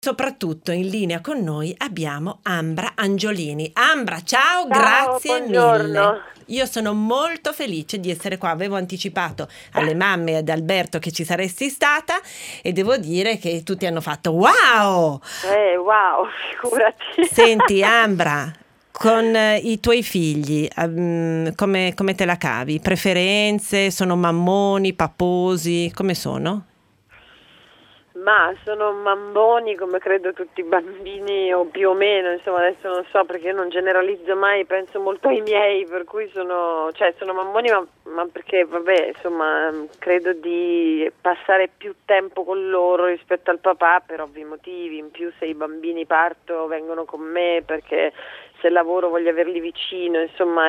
Soprattutto in linea con noi abbiamo Ambra Angiolini. Ambra, ciao, Ciao, grazie buongiorno. mille. Io sono molto felice di essere qua. Avevo anticipato alle mamme e ad Alberto che ci saresti stata e devo dire che tutti hanno fatto wow! Wow, figurati. Senti, Ambra, con i tuoi figli, come te la cavi? Preferenze? Sono mammoni, paposi? Come sono? Ma sono mammoni come credo tutti i bambini o più o meno, insomma adesso non so perché io non generalizzo mai, penso molto ai miei, per cui sono mammoni ma perché vabbè insomma credo di passare più tempo con loro rispetto al papà per ovvi motivi, in più se i bambini parto vengono con me perché se lavoro voglio averli vicino, insomma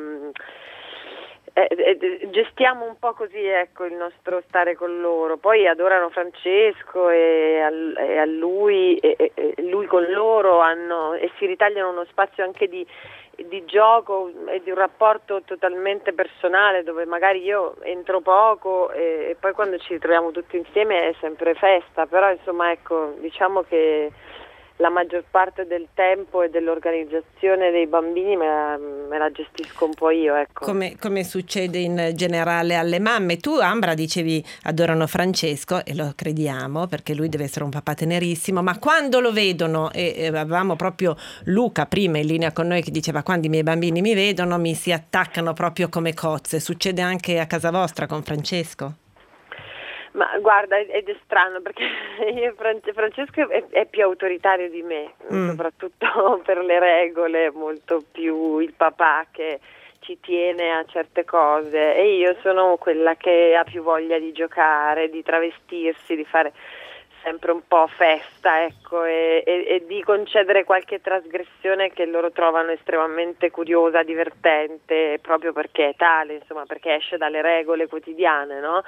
gestiamo un po' così ecco il nostro stare con loro. Poi adorano Francesco e a lui e lui con loro e si ritagliano uno spazio anche di gioco e di un rapporto totalmente personale dove magari io entro poco e poi quando ci ritroviamo tutti insieme è sempre festa, però insomma ecco diciamo che la maggior parte del tempo e dell'organizzazione dei bambini me la gestisco un po' io, ecco. Come succede in generale alle mamme. Tu, Ambra, dicevi adorano Francesco e lo crediamo perché lui deve essere un papà tenerissimo, ma quando lo vedono, e avevamo proprio Luca prima in linea con noi che diceva quando i miei bambini mi vedono mi si attaccano proprio come cozze. Succede anche a casa vostra con Francesco? Ma guarda, ed è strano perché Francesco è più autoritario di me, soprattutto per le regole, molto più il papà che ci tiene a certe cose e io sono quella che ha più voglia di giocare, di travestirsi, di fare sempre un po' festa, ecco, e di concedere qualche trasgressione che loro trovano estremamente curiosa, divertente, proprio perché è tale, insomma, perché esce dalle regole quotidiane, no?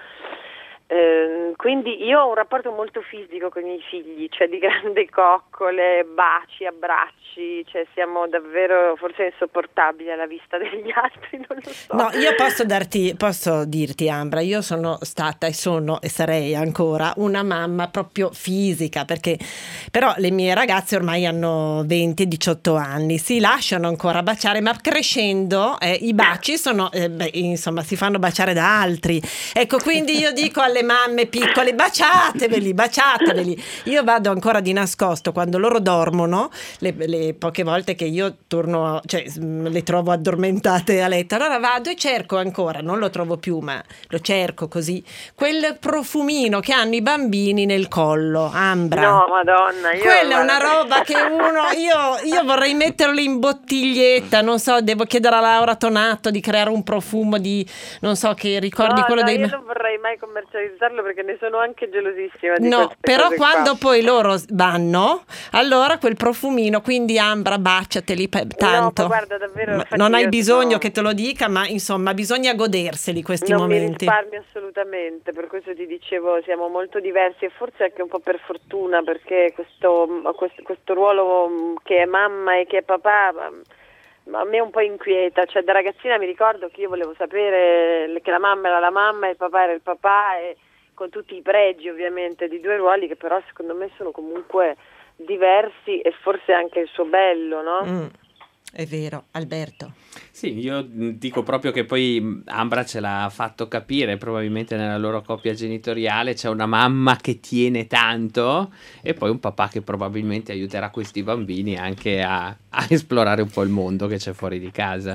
Quindi io ho un rapporto molto fisico con i miei figli, cioè di grandi coccole, baci, abbracci, cioè siamo davvero forse insopportabili alla vista degli altri, non lo so. No, io posso dirti, Ambra, io sono stata e sarei ancora una mamma proprio fisica, perché però le mie ragazze ormai hanno 20 e 18 anni, si lasciano ancora baciare, ma crescendo i baci sono, insomma, si fanno baciare da altri. Ecco, quindi io dico alle mamme piccole, baciateveli. Io vado ancora di nascosto quando loro dormono, le poche volte che io torno, cioè le trovo addormentate a letto, allora vado e cerco ancora, non lo trovo più, ma lo cerco così, quel profumino che hanno i bambini nel collo, Ambra. No, Madonna, quella è una roba che io vorrei metterli in bottiglietta, non so, devo chiedere a Laura Tonato di creare un profumo di, non so, che ricordi quello dei... io non vorrei mai commercializzarlo perché ne sono anche gelosissima di No, però quando qua. poi loro vanno, allora quel profumino, quindi Ambra, baciateli tanto. No, guarda, davvero, non hai bisogno che te lo dica, ma insomma bisogna goderseli questi momenti. Non mi risparmio assolutamente, per questo ti dicevo siamo molto diversi e forse anche un po' per fortuna perché questo ruolo che è mamma e che è papà a me un po' inquieta, cioè da ragazzina mi ricordo che io volevo sapere che la mamma era la mamma e il papà era il papà e con tutti i pregi ovviamente di due ruoli che però secondo me sono comunque diversi e forse anche il suo bello, no? È vero, Alberto. Sì, io dico proprio che poi Ambra ce l'ha fatto capire, probabilmente nella loro coppia genitoriale c'è una mamma che tiene tanto e poi un papà che probabilmente aiuterà questi bambini anche a esplorare un po' il mondo che c'è fuori di casa.